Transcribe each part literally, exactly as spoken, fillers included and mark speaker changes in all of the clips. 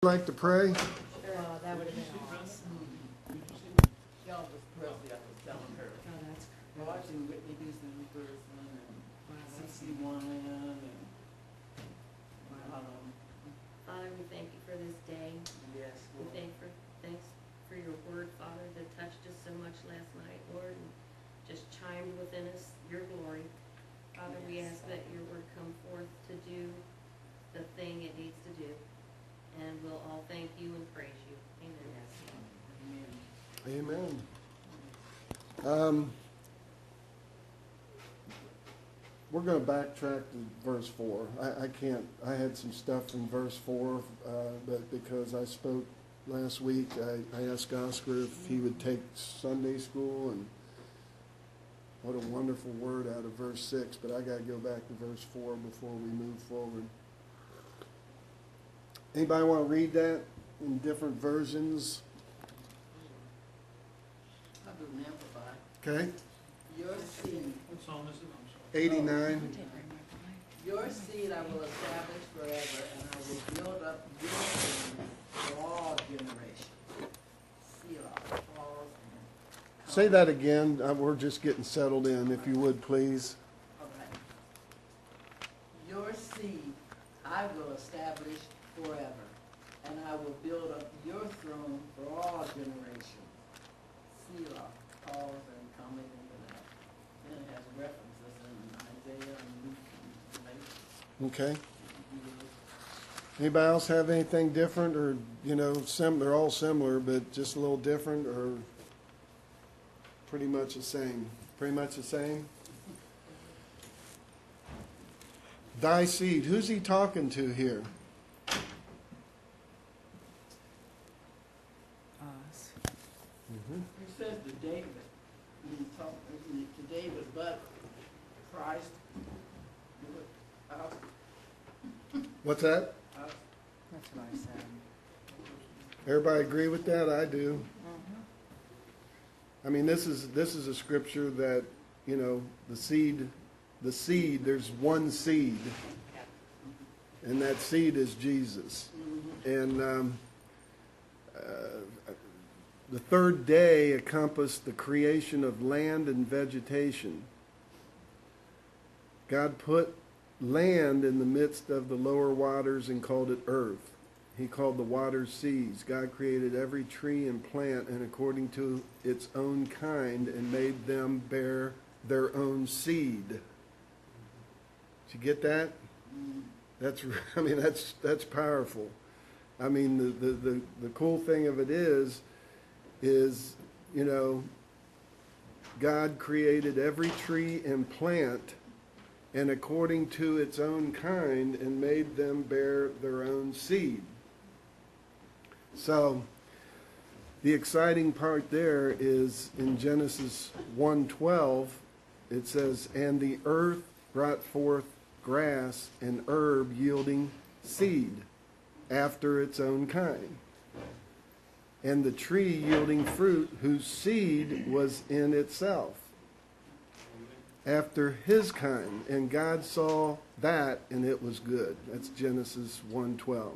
Speaker 1: Like to pray?
Speaker 2: Oh, that would have been awesome.
Speaker 3: Elvis Presley, I was telling her.
Speaker 2: Oh, that's
Speaker 3: We're watching Whitney Houston person and C C one and um,
Speaker 2: Father, we thank you for this day.
Speaker 3: yes,
Speaker 2: We
Speaker 3: Lord.
Speaker 2: thank for thanks for your word, Father, that touched us so much last night, Lord, and just chimed within us your glory. Father, we ask that your word come forth to do the thing it needs to do. And we'll all thank you and praise you. Amen.
Speaker 3: Amen.
Speaker 1: Amen. Um, we're going to backtrack to verse four. I, I can't, I had some stuff in verse four, uh, but because I spoke last week, I, I asked Oscar if he would take Sunday school, and what a wonderful word out of verse six, but I got to go back to verse four before we move forward. Anybody want to read that in different versions?
Speaker 3: I'll do an amplified.
Speaker 1: Okay,
Speaker 3: Your seed,
Speaker 4: What psalm is it? I'm sorry.
Speaker 1: eighty-nine.
Speaker 3: your seed I will establish forever, and I will build up your seed for all generations. Selah, pause, and
Speaker 1: Say that again. Uh, We're just getting settled in, if you would, please.
Speaker 3: Okay. Your seed I will establish forever, and I will build up your throne for all generations. Selah, pause, and comment into that. Then it has references in Isaiah and Luke and Revelation.
Speaker 1: Okay. Anybody else have anything different, or, you know, sim, they're all similar, but just a little different, or pretty much the same? Pretty much the same? Thy seed. Who's he talking to here?
Speaker 3: He says to David, he's talking to David, but Christ, do it out,
Speaker 1: What's that?
Speaker 3: out.
Speaker 5: That's what I said.
Speaker 1: Everybody agree with that? I do. I mean, this is this is a scripture that, you know, the seed, the seed. There's one seed, and that seed is Jesus. And um, uh, the third day encompassed the creation of land and vegetation. God put land in the midst of the lower waters and called it earth. He called the waters seas. God created every tree and plant and according to its own kind and made them bear their own seed. Did you get that? That's, I mean, that's that's powerful. I mean, the, the, the, the cool thing of it is, is, you know, God created every tree and plant and according to its own kind and made them bear their own seed. So, the exciting part there is in Genesis one twelve, it says, and the earth brought forth grass and herb yielding seed after its own kind, and the tree yielding fruit whose seed was in itself after his kind. And God saw that, and it was good. That's Genesis one twelve.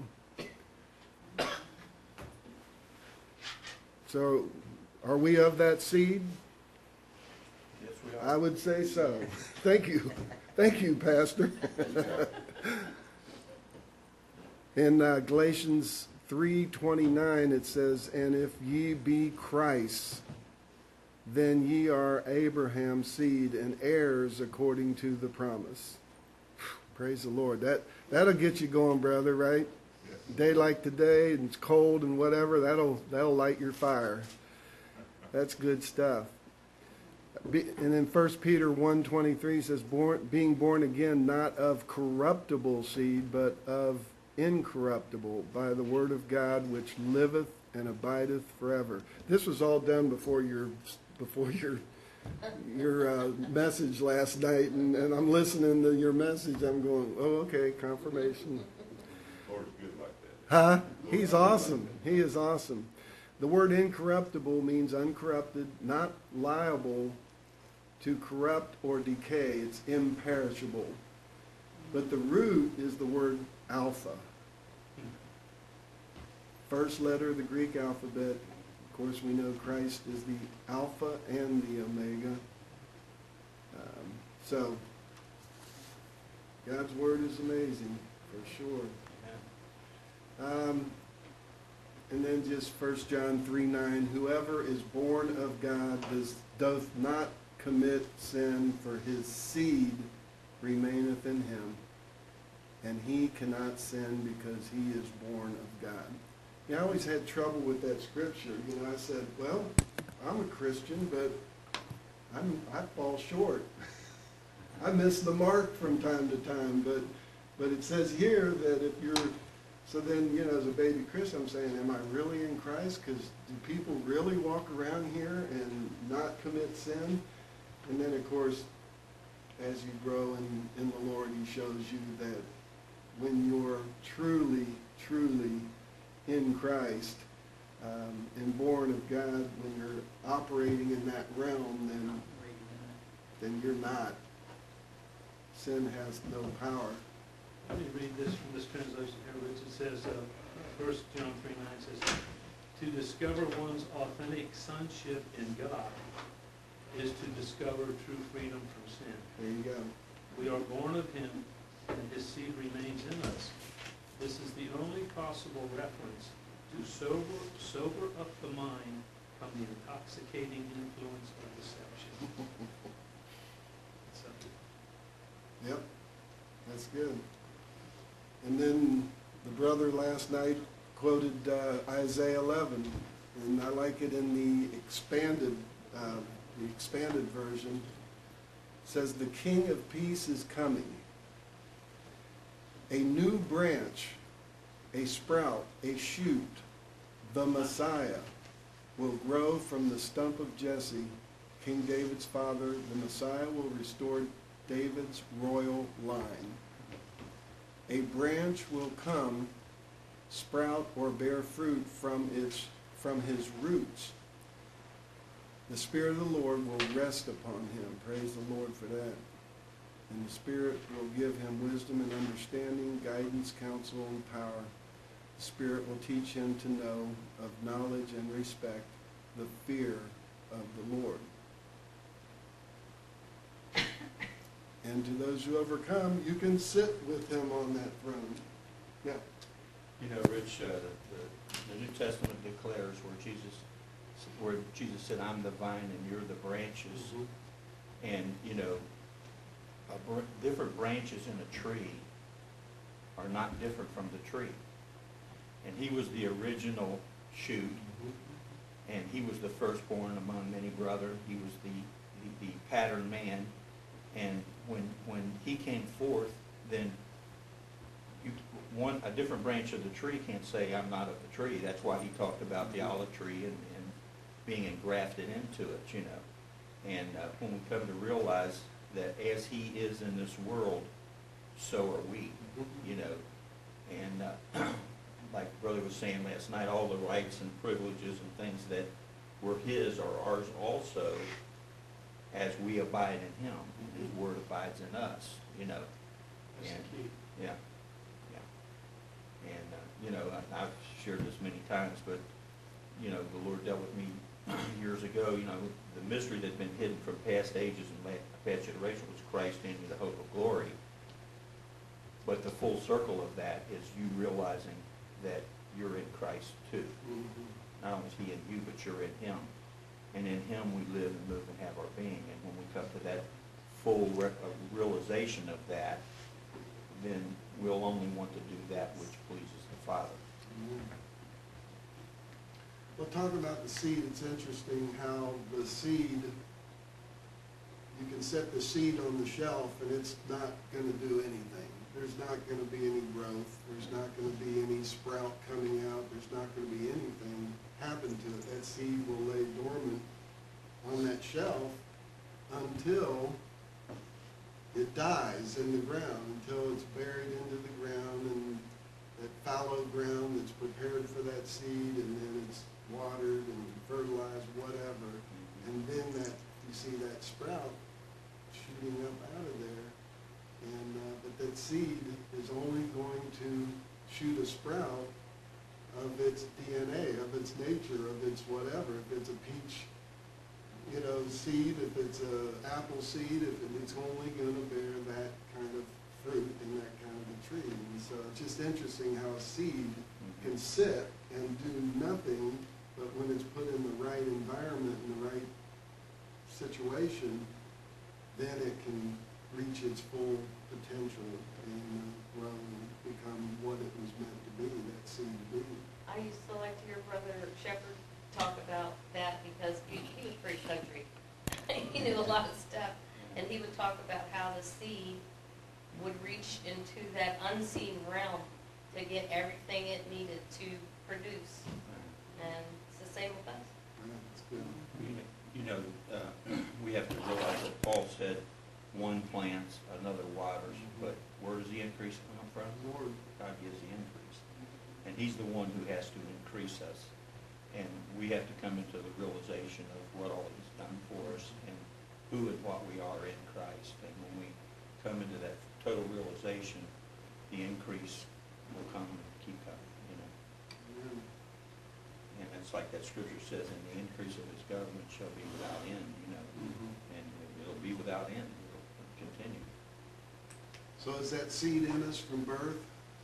Speaker 1: So, are we of that seed?
Speaker 4: Yes, we are.
Speaker 1: I would say so. Thank you. Thank you, Pastor. In uh, Galatians three twenty-nine, it says, and if ye be Christ, then ye are Abraham's seed and heirs according to the promise. Praise the Lord. That, that'll get you going, brother, right? Day like today, and it's cold and whatever, that'll that'll light your fire. That's good stuff. Be, and then First Peter one twenty-three says, born, being born again, not of corruptible seed, but of incorruptible, by the word of God, which liveth and abideth forever. This was all done before your before your your uh, message last night, and, and I'm listening to your message. I'm going, oh, okay, confirmation.
Speaker 4: Lord's good like that.
Speaker 1: Huh? He's awesome. He is awesome. The word incorruptible means uncorrupted, not liable to corrupt or decay. It's imperishable. But the root is the word alpha. first letter of the Greek alphabet. Of course, we know Christ is the Alpha and the Omega. Um, so, God's Word is amazing, for sure. Um, and then just First John three nine, whoever is born of God does, doth not commit sin, for his seed remaineth in him, and he cannot sin because he is born of God. Yeah, I always had trouble with that scripture. You know, I said, well, I'm a Christian, but I'm, I fall short. I miss the mark from time to time, but but it says here that if you're, so then, you know, as a baby Christian, I'm saying, am I really in Christ? Because do people really walk around here and not commit sin? And then, of course, as you grow in, in the Lord, he shows you that when you're truly, truly in Christ um, and born of God, when you're operating in that realm, then, then you're not. Sin has no power.
Speaker 5: Let me read this from this translation here, which it says, uh, First John three nine says, to discover one's authentic sonship in God is to discover true freedom from sin.
Speaker 1: There you go.
Speaker 5: We are born of him, and his seed remains in us. This is the only possible reference to sober, sober up the mind from the intoxicating influence of deception. So,
Speaker 1: Yep, that's good. And then the brother last night quoted uh, Isaiah eleven, and I like it in the expanded, uh, the expanded version. It says, "The King of Peace is coming. A new branch, a sprout, a shoot, the Messiah, will grow from the stump of Jesse, King David's father. The Messiah will restore David's royal line. A branch will come, sprout or bear fruit from its from his roots. The Spirit of the Lord will rest upon him." Praise the Lord for that. "And the Spirit will give him wisdom and understanding, guidance, counsel, and power. The Spirit will teach him to know of knowledge and respect the fear of the Lord. And to those who overcome, you can sit with him on that throne." Yeah.
Speaker 6: You know, Rich, uh, the, the New Testament declares where Jesus, where Jesus said, "I'm the vine and you're the branches."
Speaker 1: Mm-hmm.
Speaker 6: And, you know, a br different branches in a tree are not different from the tree. And he was the original shoot,
Speaker 1: Mm-hmm.
Speaker 6: and he was the firstborn among many brethren. He was the, the, the pattern man. And when, when he came forth, then you, one, a different branch of the tree can't say, "I'm not of the tree." That's why he talked about the olive tree and, and being engrafted into it, you know. And uh, when we come to realize that as he is in this world, so are we, you know. And uh, like Brother was saying last night, all the rights and privileges and things that were his are ours also, as we abide in him. His word abides in us, you know.
Speaker 5: that's
Speaker 6: And,
Speaker 5: the key.
Speaker 6: yeah, yeah. And, uh, you know, I, I've shared this many times, but, you know, the Lord dealt with me years ago, you know, the mystery that had been hidden from past ages and past generations was Christ in you, the hope of glory. But the full circle of that is you realizing that you're in Christ too.
Speaker 1: Mm-hmm.
Speaker 6: Not only is he in you, but you're in him. And in him we live and move and have our being. And when we come to that full re uh, realization of that, then we'll only want to do that which pleases the Father.
Speaker 1: Mm-hmm. Well, talking about the seed, it's interesting how the seed, you can set the seed on the shelf and it's not going to do anything. There's not going to be any growth. There's not going to be any sprout coming out. There's not going to be anything happen to it. That seed will lay dormant on that shelf until it dies in the ground, until it's buried into the ground and that fallow ground that's prepared for that seed, and then it's watered and fertilized, whatever. And then that, you see that sprout shooting up out of there. And, uh, but that seed is only going to shoot a sprout of its D N A, of its nature, of its whatever. If it's a peach, you know, seed, if it's a apple seed, if it- it's only gonna bear that kind of fruit and that kind of a tree. And so it's just interesting how a seed can sit and do nothing, but when it's put in the right environment, in the right situation, then it can reach its full potential and uh, grow and become what it was meant to be, that seed to be.
Speaker 2: I used to like to hear Brother Shepherd talk about that because he, he was pretty country. He knew a lot of stuff, and he would talk about how the seed would reach into that unseen realm to get everything it needed to produce. And it's the same with us.
Speaker 1: Yeah, it's good.
Speaker 6: You you know, uh, we have to realize that Paul said, one plants, another waters, but where does the increase come from?
Speaker 1: Lord.
Speaker 6: God gives the increase. And he's the one who has to increase us. And we have to come into the realization of what all he's done for us and who and what we are in Christ. And when we come into that total realization, the increase will come and keep coming, you know.
Speaker 1: Yeah.
Speaker 6: And it's like that scripture says, and the increase of his government shall be without end, you know.
Speaker 1: Mhm.
Speaker 6: And it'll be without end, it'll continue.
Speaker 1: So is that seed in us from birth?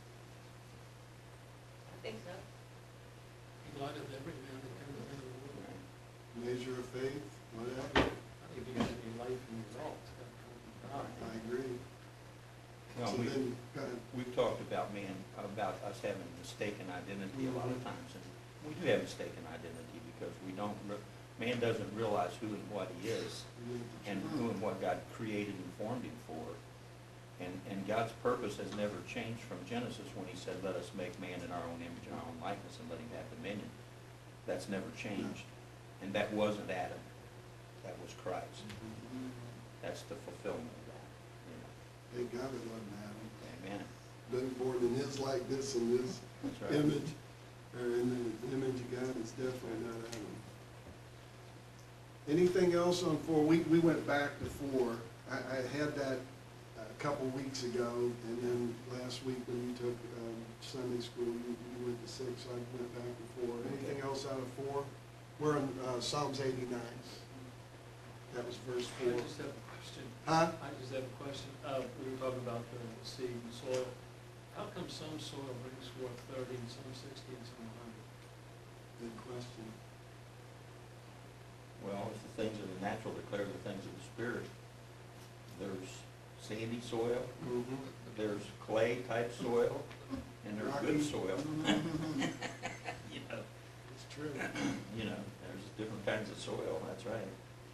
Speaker 2: I think so.
Speaker 5: In light of every man that cometh into the world.
Speaker 1: Measure of faith, whatever?
Speaker 5: I think if you have any life in your all, it's gotta come from God.
Speaker 1: I agree.
Speaker 6: Well,
Speaker 1: So
Speaker 6: we,
Speaker 1: then, go ahead.
Speaker 6: we've talked about man, about us having mistaken identity a lot of times, and we do have mistaken identity because we don't, re- man doesn't realize who and what he is, and who and what God created and formed him for. And, and God's purpose has never changed from Genesis when he said, let us make man in our own image and our own likeness and let him have dominion. That's never changed. And that wasn't Adam. That was Christ. That's the fulfillment of that, you know.
Speaker 1: Thank God it wasn't Adam.
Speaker 6: Amen.
Speaker 1: Been born in his likeness and his
Speaker 6: That's right.
Speaker 1: image, or in the image of God, it's definitely not Adam. Anything else on four? We, we went back to four. I, I had that a couple weeks ago, and then last week when you took um, Sunday school, you, you went to six, so I went back to four. Anything else out of four? We're in uh, Psalms eighty-nine. That was verse
Speaker 5: I
Speaker 1: four.
Speaker 5: just have a question.
Speaker 1: Huh?
Speaker 5: I just have a question. Uh, we were talking about the seed and soil. How come some soil brings forth thirty and some sixty and some a hundred?
Speaker 1: Good question.
Speaker 6: Well, if the things of the natural declare the things of the spirit, there's sandy soil,
Speaker 1: Mm-hmm.
Speaker 6: there's clay type soil, and there's good
Speaker 1: Rocky.
Speaker 6: soil. You know,
Speaker 1: It's true.
Speaker 6: you know, there's different kinds of soil, that's right.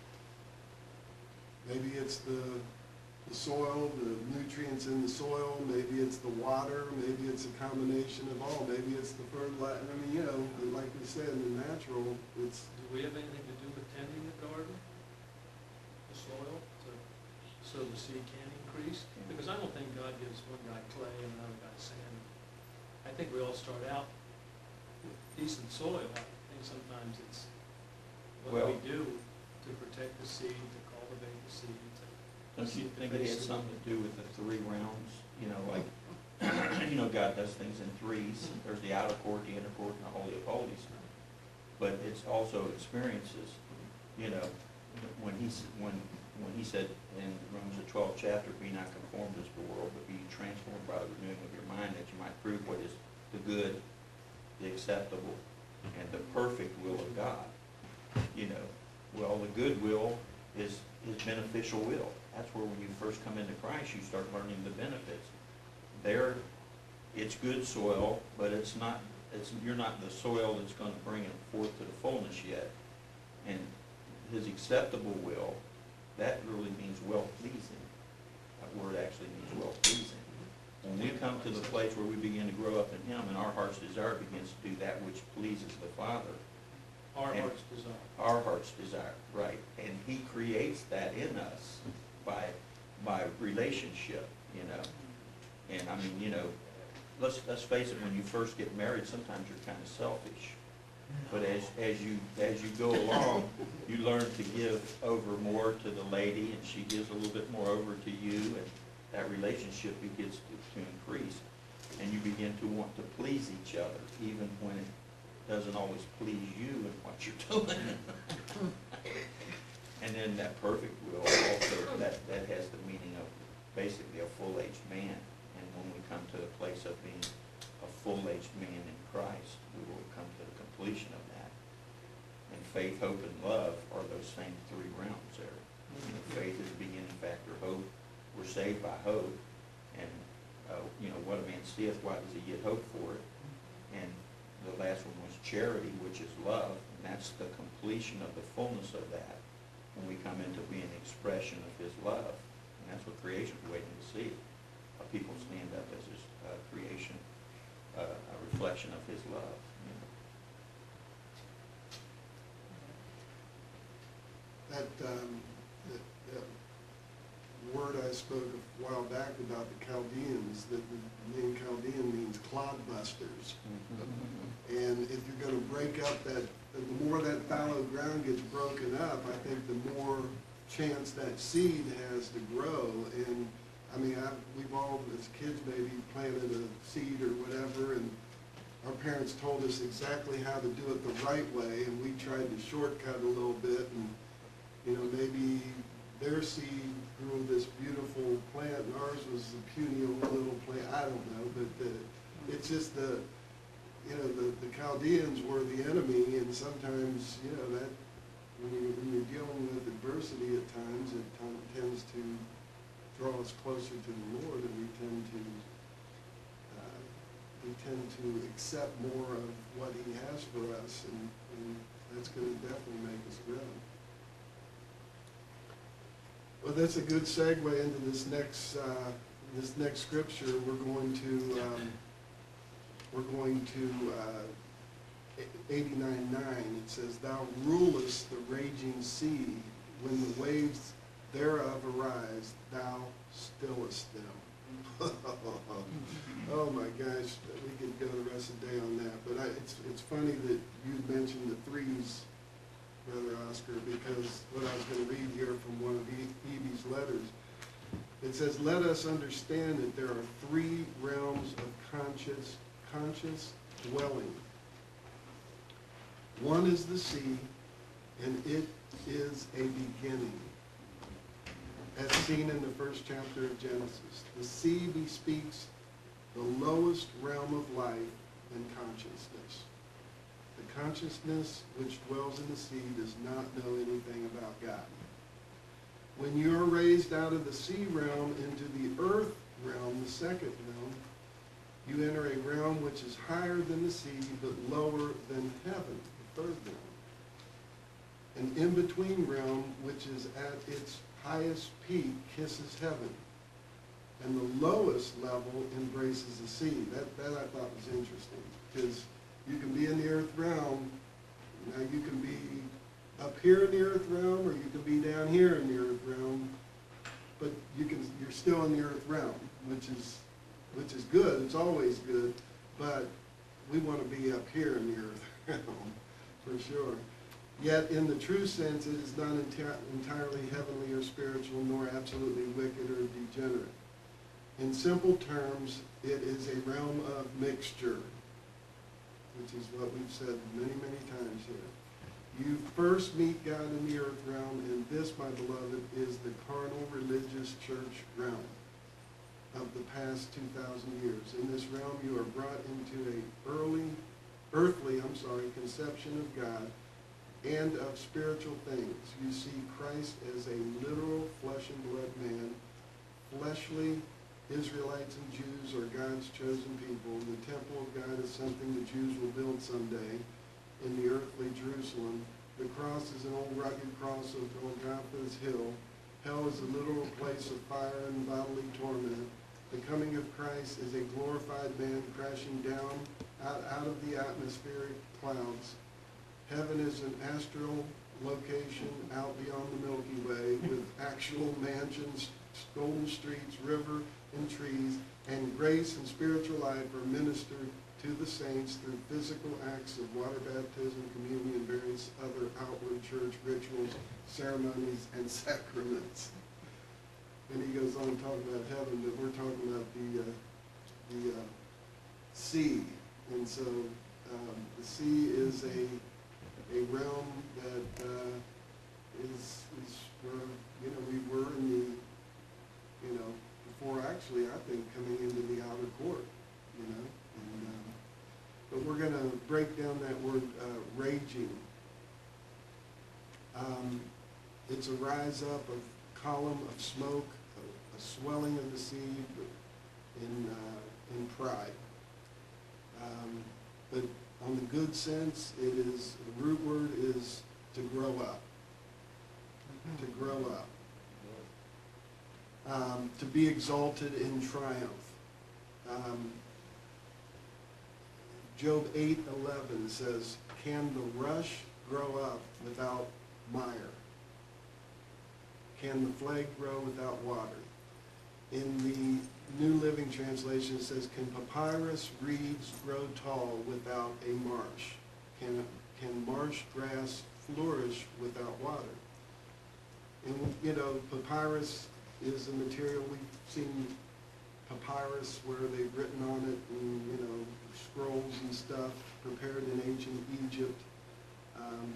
Speaker 1: Maybe it's the, the soil, the nutrients in the soil, maybe it's the water, maybe it's a combination of all, maybe it's the fertilizer. I mean, you know, like we said, in the natural, it's,
Speaker 5: Do we have anything to do with tending the garden, the soil, to, so the seed can increase? Because I don't think God gives one guy clay and another guy sand. I think we all start out with decent soil. I think sometimes it's what
Speaker 6: Well-
Speaker 5: we do to protect the seed, to cultivate the seed, to
Speaker 6: Don't you think it has something to do with the three realms? You know, like, you know, God does things in threes. There's the outer court, the inner court, and the holy of holies. But it's also experiences, you know, when he's, when, when he said in Romans the twelfth chapter, be not conformed to the world, but be transformed by the renewing of your mind, that you might prove what is the good, the acceptable, and the perfect will of God. You know, well, the good will is his beneficial will. That's where when you first come into Christ, you start learning the benefits. There, it's good soil, but it's not, it's, you're not the soil that's going to bring it forth to the fullness yet. And his acceptable will, that really means well-pleasing. That word actually means well-pleasing. When we come to the place where we begin to grow up in him and our heart's desire begins to do that which pleases the Father,
Speaker 5: our
Speaker 6: And-
Speaker 5: heart's desire.
Speaker 6: our heart's desire, right, and he creates that in us by, by relationship, you know. And I mean, you know, let's, let's face it, when you first get married, sometimes you're kind of selfish. But as, as you, as you go along, you learn to give over more to the lady, and she gives a little bit more over to you, and that relationship begins to, to increase. and you begin to want to please each other, even when it doesn't always please you and what you're doing. And then that perfect will also, that, that has the meaning of basically a full-aged man. And when we come to the place of being a full-aged man in Christ, we will come to the completion of that. And faith, hope, and love are those same three realms there. You know, faith is the beginning factor. Hope, we're saved by hope. And, uh, you know, what a man seeth, why does he yet hope for it? And the last one was charity, which is love. And that's the completion of the fullness of that when we come into being an expression of his love. And that's what creation's waiting to see. Uh, people stand up as his uh, creation, uh, a reflection of his love. You know.
Speaker 1: That, um, that, that word I spoke a while back about the Chaldeans, that the name Chaldean means clodbusters. And if you're gonna break up that, the more that fallow ground gets broken up, I think the more chance that seed has to grow. And, I mean, I, we've all, as kids maybe, planted a seed or whatever, and our parents told us exactly how to do it the right way, and we tried to shortcut a little bit, and, you know, maybe their seed grew this beautiful plant, and ours was a puny little plant, I don't know, but the, it's just the, you know, the, the Chaldeans were the enemy, and sometimes, you know, that, when, you, when you're dealing with adversity at times, it t- tends to draw us closer to the Lord, and we tend to, uh, we tend to accept more of what he has for us, and, and that's going to definitely make us grow. Well, that's a good segue into this next, uh, this next scripture. We're going to, um, we're going to, uh, eighty-nine nine. It says, "Thou rulest the raging sea, when the waves thereof arise, thou stillest them." Oh my gosh, we could go the rest of the day on that. But I, it's, it's funny that you mentioned the threes, Brother Oscar, because what I was going to read here from one of Evie's letters, it says, "Let us understand that there are three realms of conscious, conscious dwelling. One is the sea, and it is a beginning, as seen in the first chapter of Genesis. The sea bespeaks the lowest realm of life and consciousness. The consciousness which dwells in the sea does not know anything about God. When you are raised out of the sea realm into the earth realm, the second realm, you enter a realm which is higher than the sea, but lower than heaven, the third realm. An in-between realm which is at its highest peak kisses heaven, and the lowest level embraces the sea." That, that I thought was interesting, because you can be in the earth realm, now you can be up here in the earth realm, or you can be down here in the earth realm, but you can, you're still in the earth realm, which is, which is good, it's always good, but we want to be up here in the earth realm, for sure. Yet, in the true sense, it is not enti- entirely heavenly or spiritual, nor absolutely wicked or degenerate. In simple terms, it is a realm of mixture, which is what we've said many, many times here. You first meet God in the earth realm, and this, my beloved, is the carnal religious church realm of the past two thousand years. In this realm, you are brought into a early, earthly, I'm sorry, conception of God and of spiritual things. You see Christ as a literal flesh and blood man. Fleshly Israelites and Jews are God's chosen people. The temple of God is something the Jews will build someday in the earthly Jerusalem. The cross is an old rugged cross of Golgotha's hill. Hell is a literal place of fire and bodily torment. The coming of Christ is a glorified man crashing down out, out of the atmospheric clouds. Heaven is an astral location out beyond the Milky Way with actual mansions, golden streets, river, and trees, and grace and spiritual life are ministered to the saints through physical acts of water baptism, communion, and various other outward church rituals, ceremonies, and sacraments." And he goes on talking about heaven, but we're talking about the, uh, the uh, sea. And so um, the sea is a, a realm that uh, is, is where, you know, we were in the, you know, before actually, I think, coming into the outer court, you know. And, um, but we're going to break down that word uh, raging. Um, it's a rise up of column of smoke, a, a swelling of the sea in, uh, in pride. Um, but on the good sense, it is, the root word is to grow up. To grow up. Um, to be exalted in triumph. Um, Job eight eleven says, can the rush grow up without mire? Can the flag grow without water? In the New Living Translation, it says, can papyrus reeds grow tall without a marsh? Can, can marsh grass flourish without water? And, you know, papyrus is a material, we've seen papyrus where they've written on it and, you know, scrolls and stuff prepared in ancient Egypt. Um,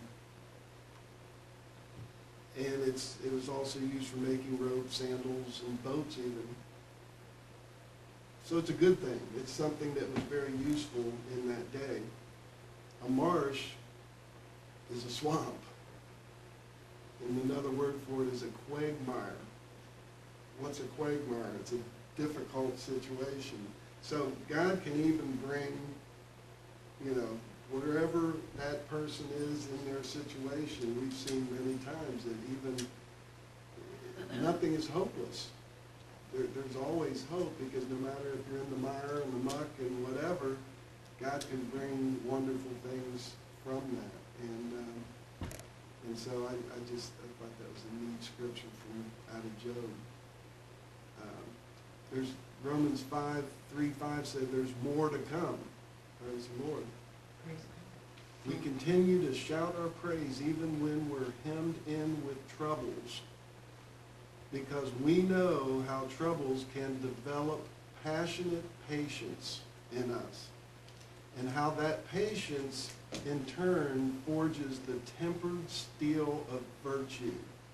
Speaker 1: and it's, it was also used for making robes, sandals, and boats even. So it's a good thing. It's something that was very useful in that day. A marsh is a swamp. And another word for it is a quagmire. What's a quagmire? It's a difficult situation. So God can even bring, you know, wherever that person is in their situation, we've seen many times that even nothing is hopeless. There, there's always hope, because no matter if you're in the mire and the muck and whatever, God can bring wonderful things from that. And um, and so I, I just I thought that was a neat scripture from out of Job. Um, there's Romans five, three, five said there's more to come. Praise the Lord. We continue to shout our praise even when we're hemmed in with troubles, because we know how troubles can develop passionate patience in us, and how that patience in turn forges the tempered steel of virtue,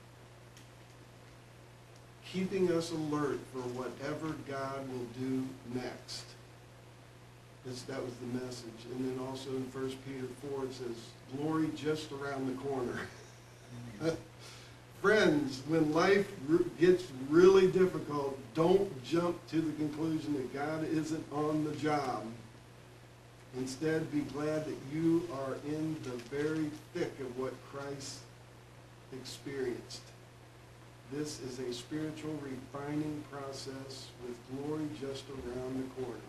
Speaker 1: keeping us alert for whatever God will do next. This, that was the message. And then also in First Peter four it says, glory just around the corner. Friends, when life gets really difficult, don't jump to the conclusion that God isn't on the job. Instead, be glad that you are in the very thick of what Christ experienced. This is a spiritual refining process with glory just around the corner.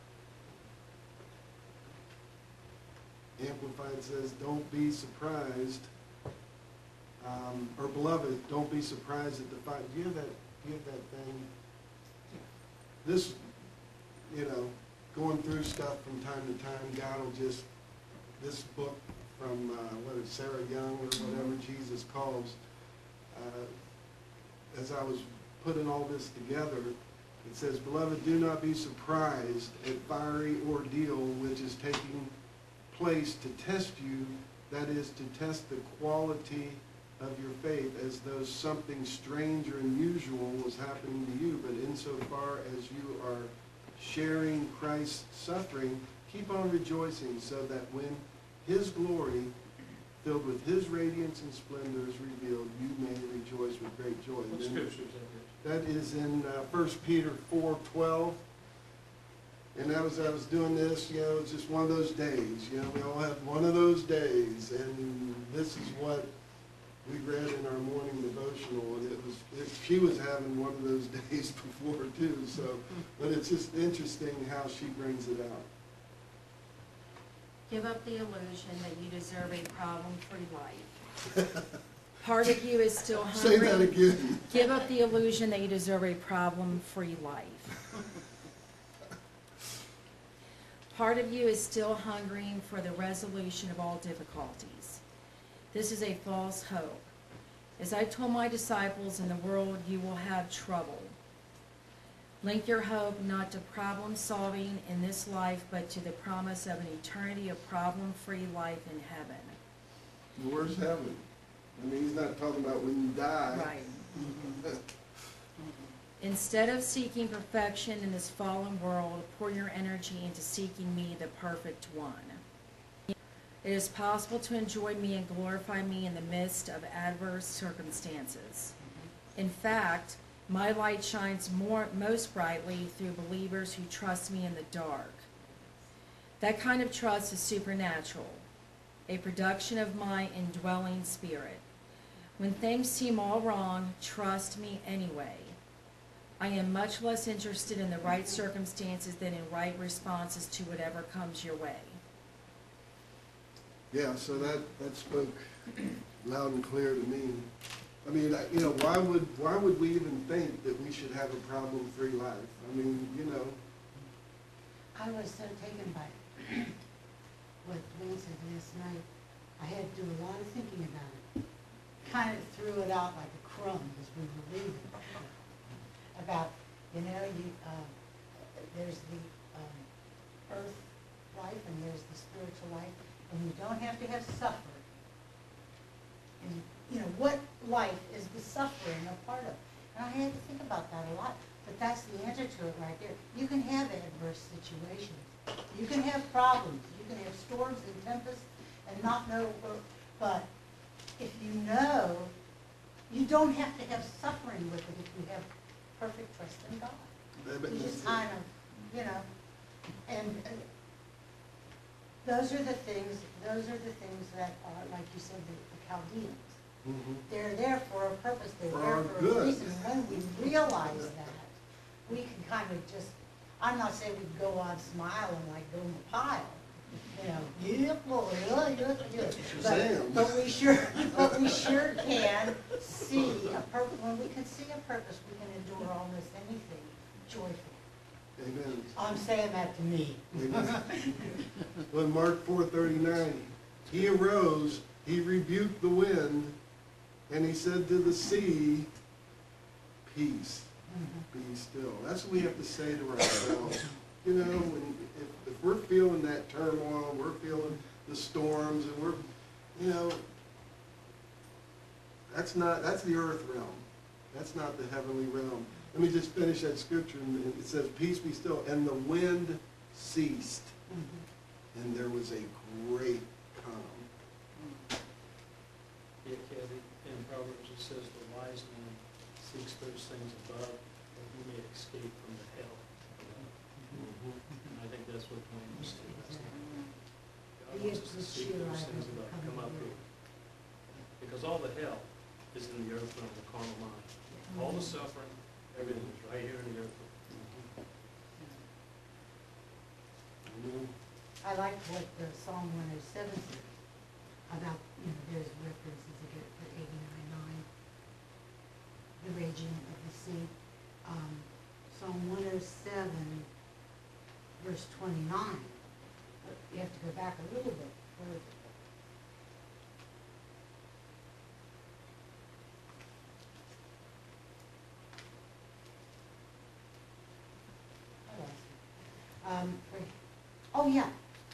Speaker 1: Amplified says, don't be surprised, um, or beloved, don't be surprised at the fact, do you have that, do you have that thing? This, you know, going through stuff from time to time, God will just, this book from, uh, what is Sarah Young or whatever Jesus calls, uh, as I was putting all this together, it says, beloved, do not be surprised at fiery ordeal which is taking place to test you, that is, to test the quality of your faith, as though something strange or unusual was happening to you. But insofar as you are sharing Christ's suffering, keep on rejoicing, so that when his glory, filled with his radiance and splendor, is revealed, you may rejoice with great joy.
Speaker 5: What
Speaker 1: Then,
Speaker 5: scripture is that?
Speaker 1: that is in uh, First Peter four twelve. And as I was doing this, you know, it's just one of those days. You know, we all have one of those days. And this is what we read in our morning devotional. And it was, it, she was having one of those days before too. So, but it's just interesting how she brings it out.
Speaker 7: Give up the illusion that you deserve a problem-free life. Part of you is still hungry.
Speaker 1: Say that again.
Speaker 7: Give up the illusion that you deserve a problem-free life. Part of you is still hungering for the resolution of all difficulties. This is a false hope. As I told my disciples, in the world you will have trouble. Link your hope not to problem solving in this life, but to the promise of an eternity of problem-free life in heaven.
Speaker 1: Where's heaven? I mean, he's not talking about when you die.
Speaker 7: Right. Instead of seeking perfection in this fallen world, pour your energy into seeking me, the perfect one. It is possible to enjoy me and glorify me in the midst of adverse circumstances. In fact, my light shines more, most brightly through believers who trust me in the dark. That kind of trust is supernatural, a production of my indwelling spirit. When things seem all wrong, trust me anyway. I am much less interested in the right circumstances than in right responses to whatever comes your way.
Speaker 1: Yeah, so that, that spoke loud and clear to me. I mean, I- you know, why would, why would we even think that we should have a problem-free life? I mean, you know,
Speaker 8: I was so taken by what Dwayne said last night. I had to do a lot of thinking about it. Kind of threw it out like a crumb as we were leaving. About, you know, you, uh, there's the um, earth life and there's the spiritual life, and you don't have to have suffering. And, you know, what life is the suffering a part of? And I had to think about that a lot, but that's the answer to it right there. You can have adverse situations. You can have problems. You can have storms and tempests and not know, where- but if you know, you don't have to have suffering with it if you have perfect trust in God.
Speaker 1: that-
Speaker 8: You just kind of, you know, and uh, those are the things, those are the things that are, like you said, the the Chaldeans.
Speaker 1: Mhm.
Speaker 8: They're there for a purpose, they're
Speaker 1: For
Speaker 8: there
Speaker 1: our
Speaker 8: for a
Speaker 1: good.
Speaker 8: reason. When we realize that, we can kind of just, I'm not saying we can go on smiling like boom a pile, you know, yep, well, yeah, yeah, yeah.
Speaker 1: Shazam.
Speaker 8: But, but we sure, but we sure can see a purpose, when we can see a purpose, we can endure almost anything joyfully.
Speaker 1: Amen.
Speaker 8: I'm saying that to me.
Speaker 1: Amen. Well, in Mark four thirty-nine, he arose, he rebuked the wind, and he said to the sea, peace, be still. That's what we have to say to ourselves. You know, when, if, if we're feeling that turmoil, we're feeling the storms, and we're, you know, that's not, that's the earth realm. That's not the heavenly realm. Let me just finish that scripture, and it says, peace be still, and the wind ceased, and there was a great calm.
Speaker 5: Yeah, Kathy, in Proverbs it says the wise man seeks those things above that he may escape from the hell. And I think that's what Dwayne was saying last night. God
Speaker 8: He
Speaker 5: wants
Speaker 8: is
Speaker 5: us to
Speaker 8: the
Speaker 5: seek
Speaker 8: cheer
Speaker 5: those
Speaker 8: I
Speaker 5: things
Speaker 8: will
Speaker 5: above,
Speaker 8: come
Speaker 5: come up
Speaker 8: above.
Speaker 5: here. Because all the hell is in the earth realm, the carnal mind. All the suffering, everything is right here in the earth realm.
Speaker 8: I like what the Psalm one oh seven says about, you know, there's references again for eighty-nine nine, the raging of the sea. Um, Psalm one oh seven, verse twenty-nine, but you have to go back a little bit further. I lost it. Um, for, oh, yeah.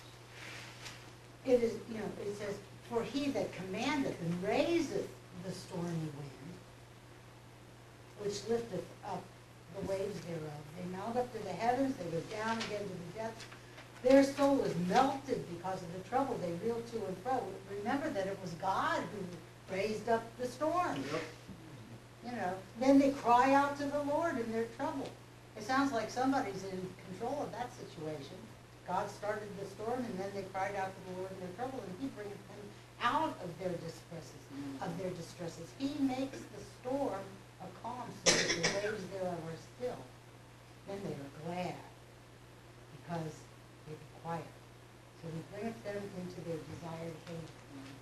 Speaker 8: It is, you know, it says, for he that commandeth and raiseth the stormy wind, which lifteth up the waves thereof. They mount up to the heavens, they go down again to the depths. Their soul is melted because of the trouble they reel to and fro. Remember that it was God who raised up the storm.
Speaker 1: Yep.
Speaker 8: You know, then they cry out to the Lord in their trouble. It sounds like somebody's in control of that situation. God started the storm, and then they cried out to the Lord in their trouble, and he bringeth them out of their distresses, of their distresses. He makes the storm a calm, so that the waves thereof are still. Then they are glad, because they be quiet. So he bringeth them into their desired haven.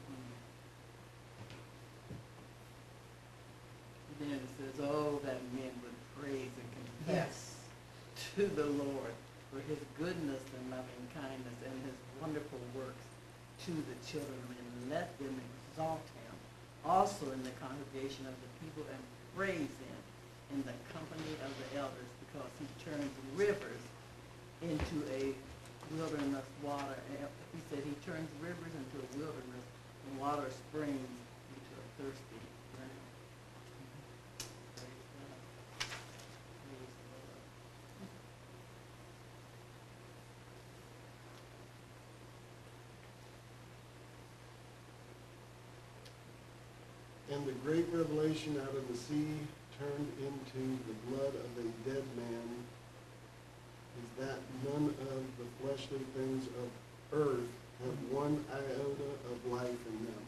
Speaker 3: Then it says, oh, that men would praise and confess to the Lord for his goodness and loving kindness and his wonderful works to the children, and let them exalt him also in the congregation of the people, and praise him in the company of the elders, because he turns rivers into a wilderness water. And he said he turns rivers into a wilderness and water springs into a thirsty ground. Praise God. Praise the Lord.
Speaker 1: And the great revelation out of the sea turned into the blood of a dead man is that none of the fleshly things of earth have one iota of life in them.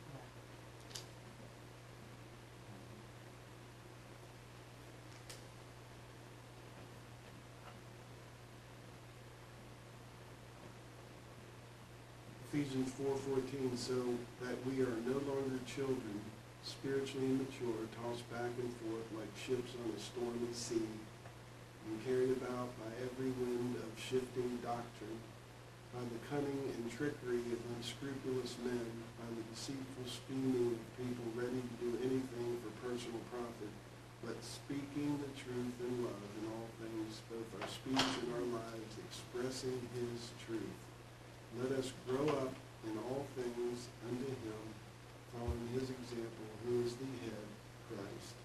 Speaker 1: Ephesians four fourteen, so that we are no longer children, spiritually immature, tossed back and forth like ships on a stormy sea, and carried about by every wind of shifting doctrine, by the cunning and trickery of unscrupulous men, by the deceitful scheming of people ready to do anything for personal profit, but speaking the truth in love in all things, both our speech and our lives, expressing his truth. Let us grow up in all things unto him, following his example, who is the head, Christ.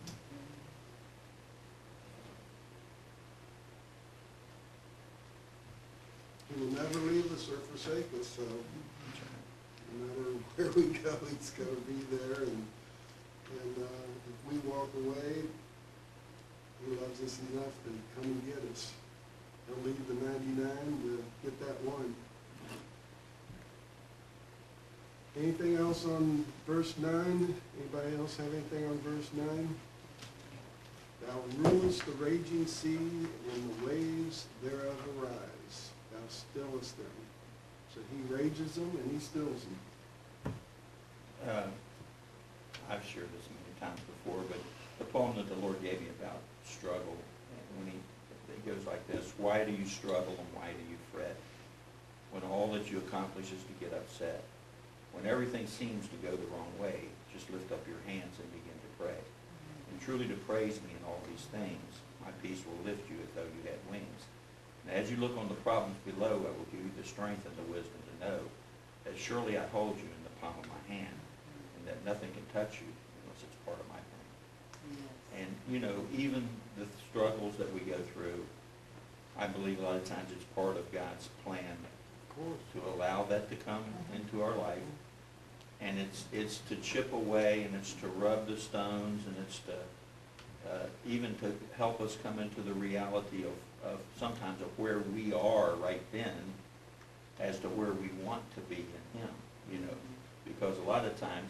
Speaker 1: He will never leave us or forsake us, so no matter where we go, he's going to be there. And, and uh, if we walk away, he loves us enough to come and get us. He'll leave the ninety-nine to get that one. Anything else on verse nine? Anybody else have anything on verse nine? Thou rulest the raging sea, when the waves thereof arise. Thou stillest them. So he rages them and he stills them.
Speaker 6: Uh, I've shared this many times before, but the poem that the Lord gave me about struggle, and when he, it goes like this: why do you struggle and why do you fret, when all that you accomplish is to get upset? When everything seems to go the wrong way, just lift up your hands and begin to pray. And truly to praise me in all these things, my peace will lift you as though you had wings. And as you look on the problems below, I will give you the strength and the wisdom to know that surely I hold you in the palm of my hand, and that nothing can touch you unless it's part of my plan.
Speaker 3: Yes.
Speaker 6: And, you know, even the struggles that we go through, I believe a lot of times it's part of God's plan
Speaker 1: Of course.
Speaker 6: to allow that to come into our life. And it's it's to chip away, and it's to rub the stones, and it's to uh, even to help us come into the reality of, of sometimes of where we are right then as to where we want to be in him, you know. Because a lot of times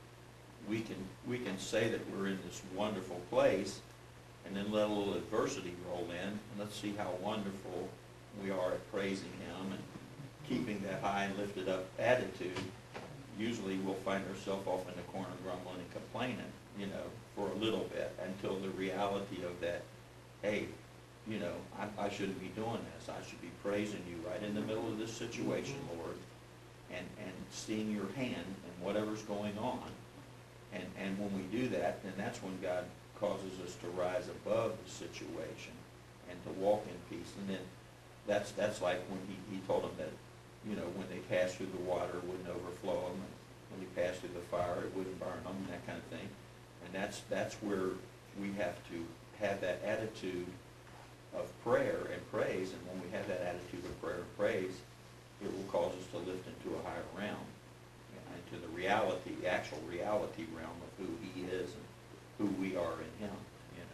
Speaker 6: we can we can say that we're in this wonderful place, and then let a little adversity roll in, and let's see how wonderful we are at praising him and keeping that high and lifted up attitude. Usually we'll find ourselves off in the corner grumbling and complaining, you know, for a little bit, until the reality of that, hey, you know, I, I shouldn't be doing this. I should be praising you right in the middle of this situation, Lord, and, and seeing your hand in whatever's going on. And, and when we do that, then that's when God causes us to rise above the situation and to walk in peace. And then that's, that's like when he, he told them that, you know, when they passed through the water, it wouldn't overflow them, and when they passed through the fire, it wouldn't burn them, and that kind of thing. And that's that's where we have to have that attitude of prayer and praise, and when we have that attitude of prayer and praise, it will cause us to lift into a higher realm, into the reality, the actual reality realm of who he is and who we are in him, you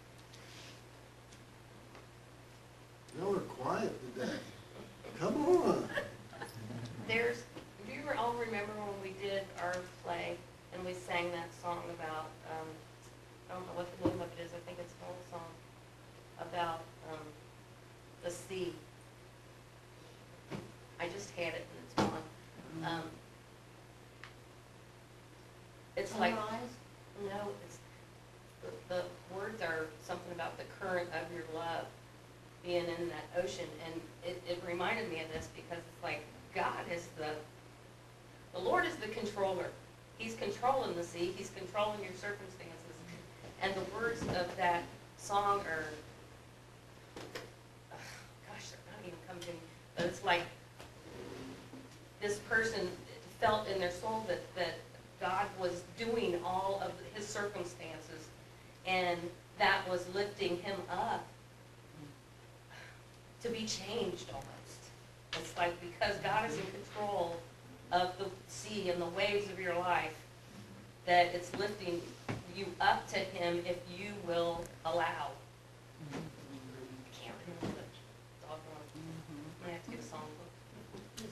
Speaker 6: know.
Speaker 1: Y'all are quiet today. Come on.
Speaker 2: There's, do you all remember when we did our play and we sang that song about, um, I don't know what the name of it is, I think it's an old song, about, um, the sea. I just had it and it's gone. Um, it's like,
Speaker 8: Sunrise?
Speaker 2: no, it's, the, the words are something about the current of your love being in that ocean, and it, it reminded me of this because it's like, God is the, the Lord is the controller. He's controlling the sea, he's controlling your circumstances. And the words of that song are, So it's like this person felt in their soul that, that God was doing all of his circumstances, and that was lifting him up to be changed almost. It's like because God is in control of the sea and the waves of your life, that it's lifting you up to him if you will allow. I can't remember the doggone. I have to get a song book.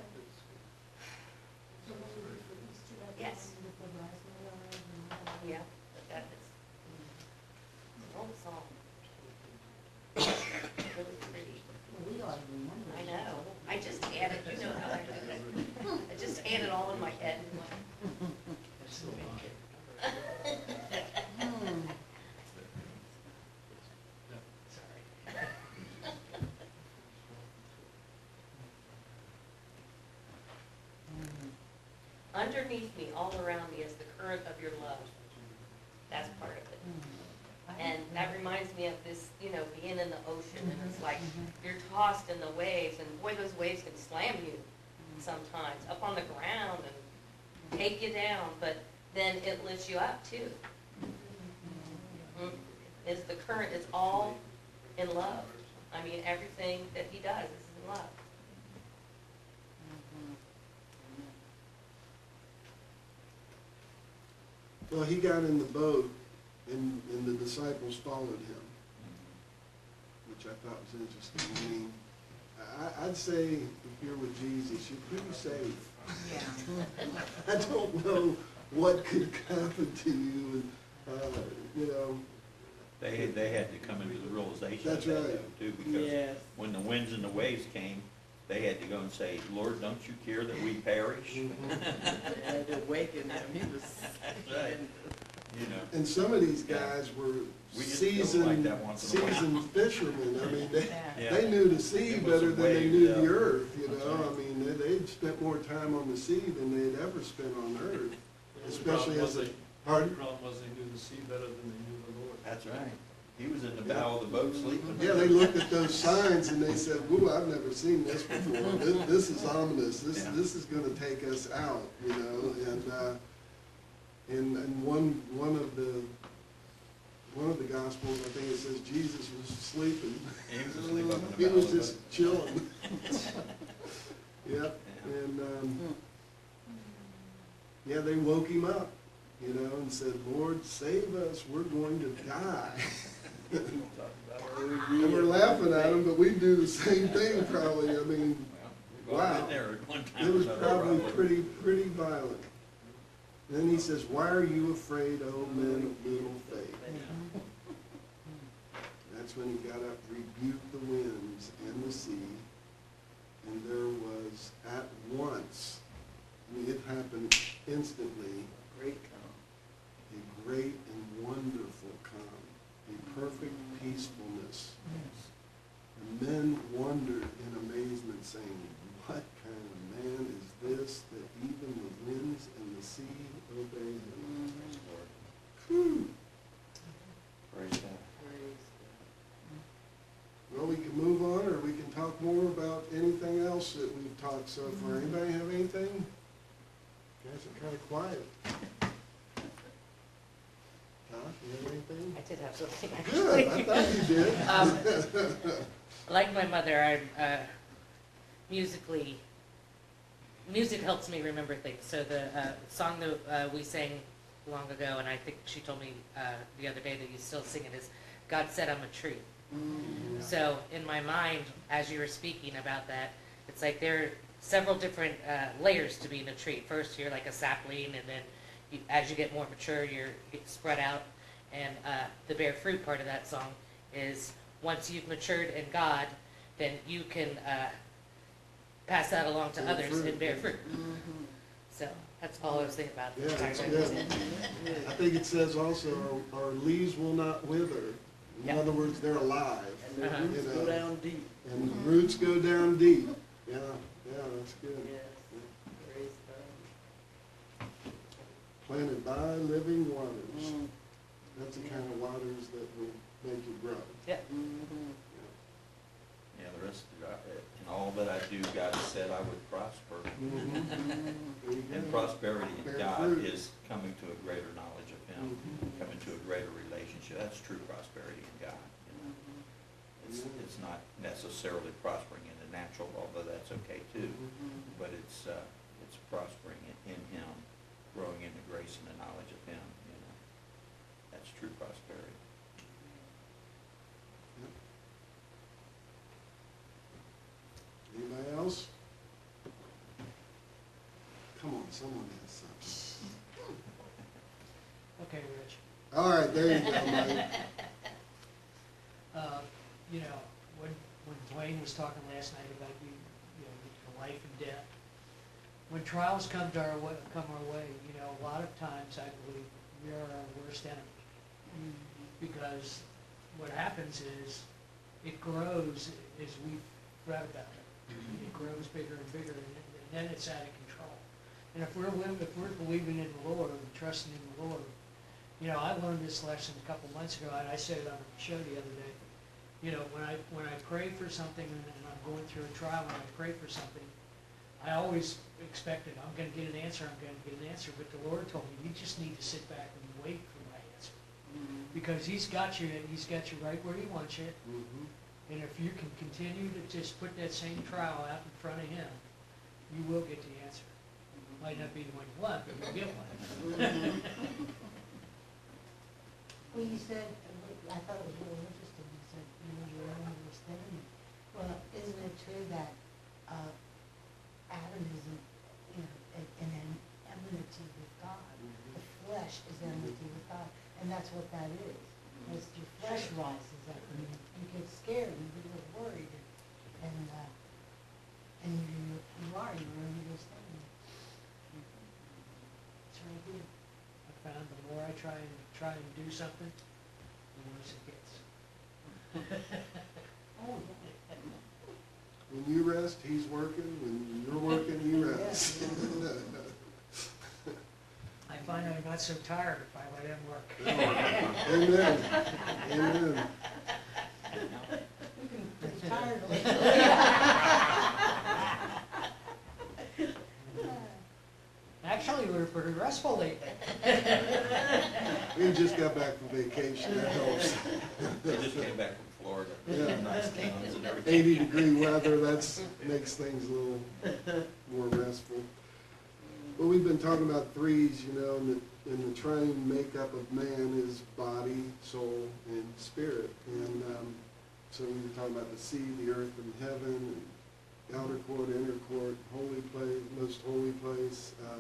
Speaker 2: Yes. Yeah, but that is an old song. Really pretty.
Speaker 8: We ought to remember.
Speaker 2: I know. I just had it, you know how I do it. I just had it all in my head.
Speaker 8: Hmm.
Speaker 2: Sorry. Underneath me, all around me, is the current of your love. That's part of it. And that reminds me of this, you know, being in the ocean, and it's like you're tossed in the waves, and boy, those waves can slam you sometimes up on the ground and take you down, but then it lifts you up too. Mm. It's the current, it's all in love. I mean, everything that he does is in love.
Speaker 1: Well, he got in the boat, and, and the disciples followed him, which I thought was interesting. I mean, I, I'd say if you're with Jesus, you're pretty safe.
Speaker 7: Yeah.
Speaker 1: I don't know what could happen to you, and, uh, you know.
Speaker 6: They had, they had to come into the realization of
Speaker 1: That's
Speaker 6: that
Speaker 1: right.
Speaker 6: though, too, because
Speaker 3: Yes.
Speaker 6: when the winds and the waves came, they had to go and say, Lord, don't you care that we perish?
Speaker 3: They had to awaken him, he was.
Speaker 6: That's right. You know,
Speaker 1: And some of these guys were
Speaker 6: We just feel like
Speaker 1: seasoned,
Speaker 6: that once in a while.
Speaker 1: seasoned fishermen. I mean, they,
Speaker 6: Yeah.
Speaker 1: they knew the sea
Speaker 6: It was
Speaker 1: better
Speaker 6: a
Speaker 1: than they
Speaker 6: wave,
Speaker 1: knew
Speaker 6: yeah.
Speaker 1: the earth, you
Speaker 6: That's
Speaker 1: know?
Speaker 6: right.
Speaker 1: I mean, they, they'd spent more time on the sea than they'd ever spent on earth, especially as a,
Speaker 5: The
Speaker 1: pardon?
Speaker 5: problem was they knew the sea better than they knew the Lord.
Speaker 6: That's right. He was in the bow of the boat sleeping.
Speaker 1: Yeah, they looked at those signs and they said, "Woo, I've never seen this before. This, this is ominous. This,
Speaker 6: Yeah.
Speaker 1: this is gonna take us out," you know? And, uh, and, and one, one of the, one of the gospels, I think it says Jesus was sleeping.
Speaker 6: He was asleep up in the
Speaker 1: He
Speaker 6: bow
Speaker 1: was
Speaker 6: of the
Speaker 1: just
Speaker 6: boat.
Speaker 1: chilling. Yep,
Speaker 6: Yeah.
Speaker 1: and, um, yeah, they woke him up, you know, and said, "Lord, save us, we're going to die." And we're laughing at him, but we do the same thing probably. I mean,
Speaker 6: Well, we've all
Speaker 1: wow.
Speaker 6: been there at one time
Speaker 1: it was
Speaker 6: or another,
Speaker 1: probably pretty, pretty violent. Then he says, "Why are you afraid, O men of little faith?"
Speaker 6: Yeah.
Speaker 1: That's when he got up, rebuked the winds and the sea, and there was at once, I mean, it happened instantly,
Speaker 3: Great calm.
Speaker 1: a great and wonderful calm, a perfect peacefulness. And men wondered in amazement, saying, "What kind of man is this, that even the winds and the sea obey him?" Whew.
Speaker 6: Praise God.
Speaker 1: Well, we can move on, or we can talk more about anything else that we've talked so far. Anybody have anything? Guys are kind of quiet. Huh? You have anything?
Speaker 9: I did have something
Speaker 1: Good,
Speaker 9: actually.
Speaker 1: I thought you did.
Speaker 9: Um, Like my mother, I'm uh, musically, music helps me remember things. So the uh, song that uh, we sang long ago, and I think she told me uh, the other day that you still sing it, is "God Said I'm a Tree." So in my mind, as you were speaking about that, it's like there are several different uh, layers to being a tree. First, you're like a sapling, and then you, as you get more mature, you're you get spread out. And uh, the bear fruit part of that song is once you've matured in God, then you can uh, pass that along to
Speaker 1: Bear
Speaker 9: others
Speaker 1: fruit.
Speaker 9: and bear fruit. So that's all I was thinking about.
Speaker 1: Yeah,
Speaker 9: the
Speaker 1: that's
Speaker 9: entire
Speaker 1: good.
Speaker 9: time.
Speaker 1: I think it says also, our leaves will not wither. In
Speaker 9: Yeah.
Speaker 1: other words, they're alive.
Speaker 3: And the
Speaker 9: Uh-huh.
Speaker 3: roots
Speaker 1: You
Speaker 3: go
Speaker 1: know.
Speaker 3: down deep.
Speaker 1: And the roots go down deep. Yeah, yeah, that's good.
Speaker 3: Yes. Praise God.
Speaker 1: Planted by living waters.
Speaker 3: Mm.
Speaker 1: That's the kind of waters that will make you grow.
Speaker 9: Yeah.
Speaker 3: Mhm.
Speaker 6: Yeah, the rest, of the- and all that I do, God said I would prosper.
Speaker 1: Mhm. There you
Speaker 6: And
Speaker 1: go.
Speaker 6: prosperity in
Speaker 1: Bear
Speaker 6: God
Speaker 1: fruit.
Speaker 6: is coming to a greater knowledge of Him,
Speaker 1: Mhm.
Speaker 6: coming to a greater relationship. That's true prosperity in God. You know? It's,
Speaker 1: Yeah.
Speaker 6: it's not necessarily prospering in the natural, although that's okay too.
Speaker 1: Mhm.
Speaker 6: But it's, uh, it's prospering in, in Him, growing in the grace and the knowledge of Him, you know. That's true prosperity.
Speaker 1: Anybody else? Come on, someone has something.
Speaker 10: Okay, Rich.
Speaker 1: All right, there you go, Mike.
Speaker 10: Uh, you know, when, when Dwayne was talking last night about you, you know, the life and death, when trials come to our way, come our way, you know, a lot of times I believe we are our worst enemy. Because what happens is, it grows as we've read about it. It grows bigger and bigger, and then- and then it's out of control. And if we're, lim- if we're believing in the Lord and trusting in the Lord, you know, I learned this lesson a couple months ago, and I said it on the show the other day. You know, when I, when I pray for something and and I'm going through a trial and I pray for something, I always expected, I'm gonna get an answer, I'm gonna get an answer, but the Lord told me, you just need to sit back and wait for my answer. Because He's got you, He's got you right where He wants you,
Speaker 1: Mhm.
Speaker 10: and if you can continue to just put that same trial out in front of Him, you will get the answer. Might not be the one you want, but you'll get one.
Speaker 8: Well, you said, I thought it was really interesting, you said, you know, your own understanding. Well, isn't it true that, uh, Adam isn't, you know, in in an enmity with God? The flesh is enmity with God, and that's what that is. As your flesh rises up, and you, you get scared, and you get worried, and, and, uh, and you, you are, you're understanding. It's right here.
Speaker 10: I found the more I try and try and do something, the worse it gets.
Speaker 8: Oh, yeah.
Speaker 1: When you rest, He's working. When you're working, He rests.
Speaker 10: I find I'm not so tired if I let Him work.
Speaker 1: Amen. Amen.
Speaker 8: We've been pretty tired lately.
Speaker 10: Actually, we were pretty restful lately.
Speaker 1: We just got back from vacation. That helps.
Speaker 6: They just came back from Florida.
Speaker 1: Yeah.
Speaker 6: Nice towns and everything.
Speaker 1: eighty degree weather, that's, makes things a little more restful. Well, we've been talking about threes, you know, and the, and the triune makeup of man is body, soul, and spirit. And um, so we were talking about the sea, the earth, and heaven, and outer court, inner court, holy place, most holy place. Um,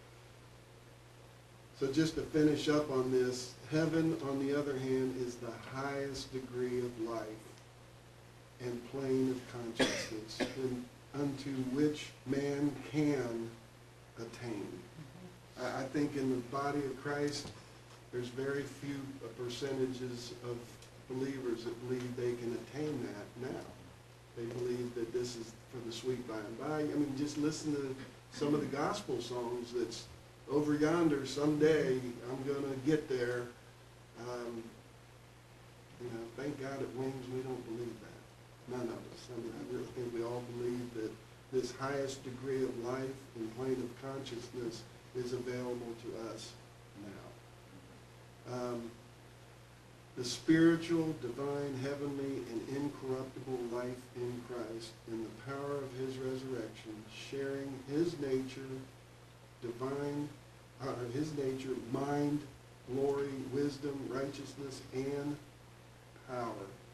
Speaker 1: so just to finish up on this, heaven, on the other hand, is the highest degree of life and plane of consciousness, and unto which man can attain. I, I think in the body of Christ, there's very few percentages of believers that believe they can attain that now. They believe that this is for the sweet by and by. I mean, just listen to some of the gospel songs that's over yonder, someday I'm gonna get there. Um, you know, thank God at Wings we don't believe that. None of us. I mean, I really think we all believe that this highest degree of life and plane of consciousness is available to us now. Um, the spiritual, divine, heavenly, and incorruptible life in Christ, in the power of His resurrection, sharing His nature, divine, uh, His nature, mind, glory, wisdom, righteousness, and power.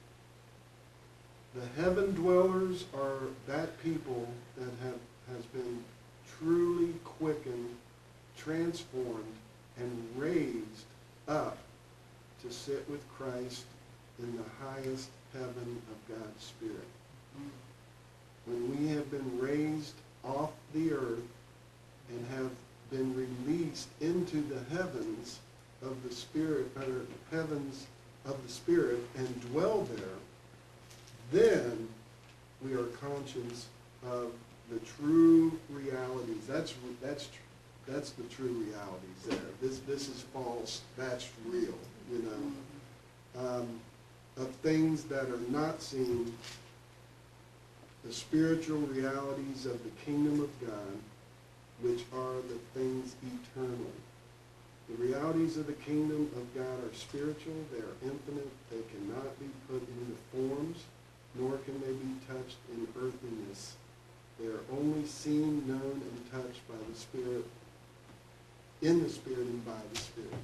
Speaker 1: The heaven dwellers are that people that have has been truly quickened, transformed, and raised up to sit with Christ in the highest heaven of God's Spirit. When we have been raised off the earth and have been released into the heavens of the Spirit, or heavens of the Spirit, and dwell there, then we are conscious of the true realities. That's that's that's the true realities there. This this is false. That's real. You know, um, of things that are not seen, the spiritual realities of the kingdom of God, which are the things eternal. The realities of the kingdom of God are spiritual, they are infinite, they cannot be put into forms, nor can they be touched in earthiness. They are only seen, known, and touched by the Spirit, in the Spirit and by the Spirit.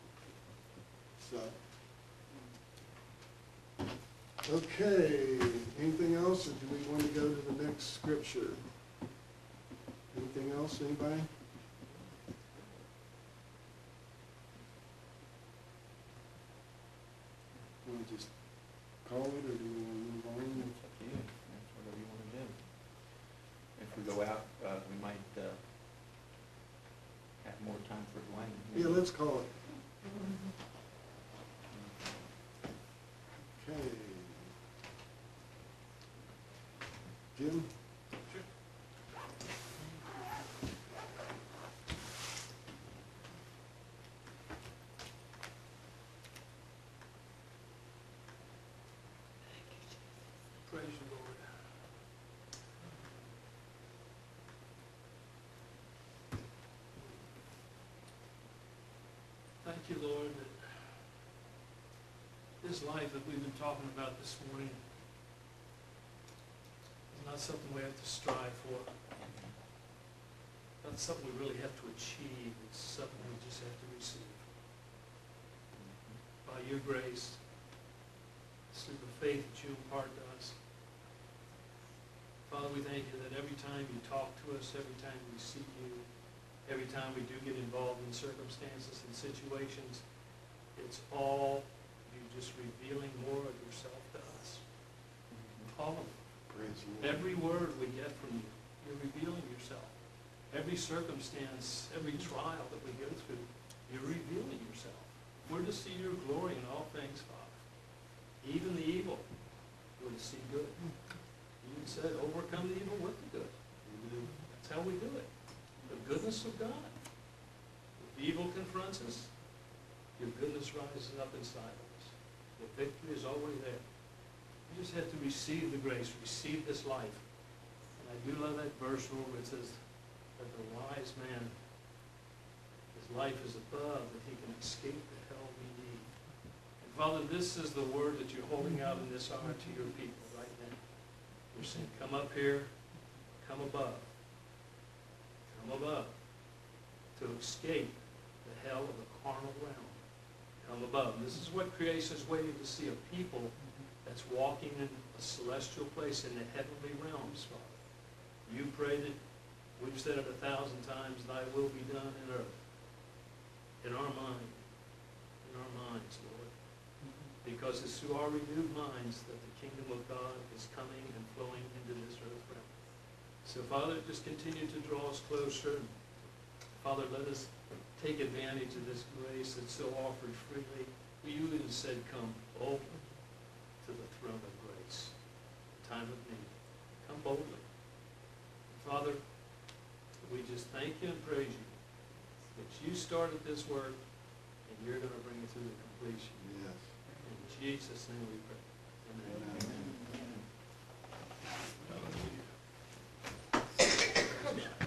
Speaker 1: So, okay, anything else, or do we want to go to the next scripture? Anything else, anybody? Want to just call it, or do we want to move on?
Speaker 6: It's up to you. That's whatever you want to do. If we go out, uh, we might, uh, have more time for Dwayne.
Speaker 1: Yeah, let's call it. Okay. Jim?
Speaker 5: Praise you, Lord. Thank you, Lord, that this life that we've been talking about this morning is not something we have to strive for. Not something we really have to achieve. It's something we just have to receive. By your grace, through the faith that you impart to us. Father, we thank you that every time you talk to us, every time we see you, every time we do get involved in circumstances and situations, it's all you just revealing more of yourself to us. All of it.
Speaker 1: Praise the Lord.
Speaker 5: Every word we get from you, you're revealing yourself. Every circumstance, every trial that we go through, you're revealing yourself. We're to see your glory in all things, Father. Even the evil, we're to see good. You said, overcome the evil with the good. That's how we do it. The goodness of God. If evil confronts us, your goodness rises up inside of us. The victory is already there. You just have to receive the grace, receive this life. And I do love that verse where it says that the wise man, his life is above, that he can escape the hell we need. And Father, this is the word that you're holding out in this hour to your people right now. You're saying, come up here, come above. Come above to escape the hell of the carnal realm. Come above. And this is what creation is waiting to see, a people that's walking in a celestial place in the heavenly realms, Father. You pray that, we've said it a thousand times, thy will be done in earth, in our mind, in our minds, Lord. Because it's through our renewed minds that the kingdom of God is coming and flowing into this earth realm. So, Father, just continue to draw us closer. Father, let us take advantage of this grace that's so offered freely. You even said, come boldly to the throne of grace, the time of need. Come boldly. Father, we just thank you and praise you that you started this work and you're going to bring it to the completion.
Speaker 1: Yes.
Speaker 5: In Jesus' name we pray. Amen.
Speaker 1: Amen.